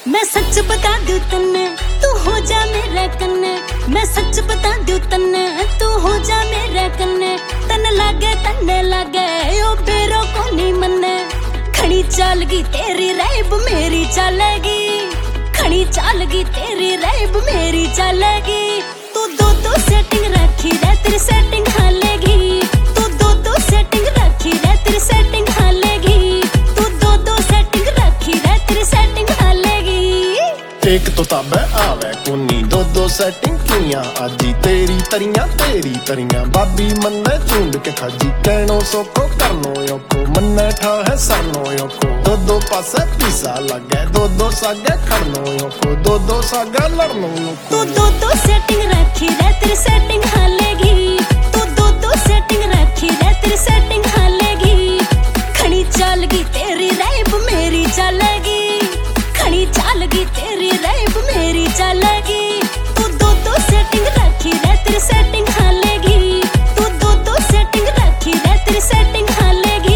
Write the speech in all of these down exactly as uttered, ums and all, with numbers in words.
मैं सच बता दूं तन्ने तू हो जा मेरे कन्ने, मैं सच बता दूं तन्ने तू हो जा मेरे कन्ने। तन लागे तन्ने लागे ओ बेरो को नहीं मन्ने, खड़ी चालगी तेरी रैब मेरी चलेगी, खड़ी चालगी तेरी रैब मेरी चलेगी। तू दो दो सेटिंग रखी रे तेरी सेटिंग हालेगी, तू दो दो सेटिंग रखी रे तेरी सेटिंग हालेगी, तू दो दो सेटिंग रखी रे तेरी सेटिंग हालेगी। एक तो ताबे आवे कुनी दो दो सेटिंग किया आजी, तेरी तरियां तेरी तरियां बाबी मन्ने चूंड के खाजी। कहनो सोको करनो योको मन्ने ठा है सरनो योको, दो दो पासे पीसा लगे दो दो सागे खड़नो योको, दो दो सागा लड़नो योको। तू दो दो सेटिंग रखी रे तेरी सेटिंग हालेगी, तू दो दो सेटिंग रखी रे तेरी सेटिंग हालेगी। खड़ी चालगी तेरी रैब मेरी चलेगी, खड़ी चालगी तेरी रैब मेरी चलेगी। तू दो दो सेटिंग रखी रे तेरी सेटिंग हालेगी, तू दो दो सेटिंग रखी रे तेरी सेटिंग हालेगी।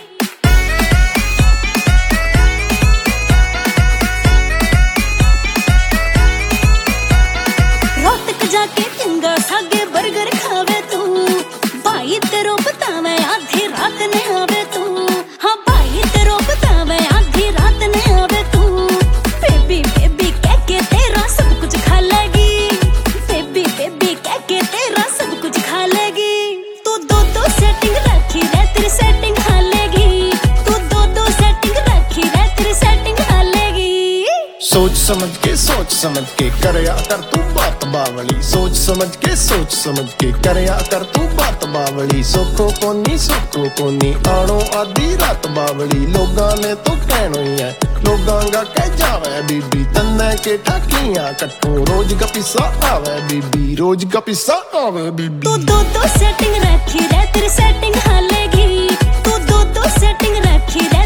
रोहतक जाके पिंगा सागे बर्गर खावे तू, भाई तेरो बतावे आधी रात ने आवे तू। हाँ भाई तेरो बतावे आधी रात ने आवे तू। बेबी बेबी कह के तेरा सब कुछ खा लेगी, बेबी बेबी कह के तेरा सब कुछ खा लेगी। तू दो दो सेटिंग रखी रे तेरी सेटिंग हालेगी, तू दो दो सेटिंग रखी रे तेरी सेटिंग हालेगी। सोच समझ के सोच समझ के करया कर तू बात बावली, सोच समझ के सोच समझ के करया कर तू बात बावली। सोखो कोनी सोखो कोनी आनो आधी रात बावली, लोगां ने तो कहनो ही है लोगां गा कह जावे बीबी। तन्ने के ठाकियां कट्टो रोज का पिस्सा आवे बीबी, रोज का पिस्सा आवे बीबी। तू दो दो सेटिंग रखी रे तेरी सेटिंग हालेगी, तू दो दो सेटिंग रखी रे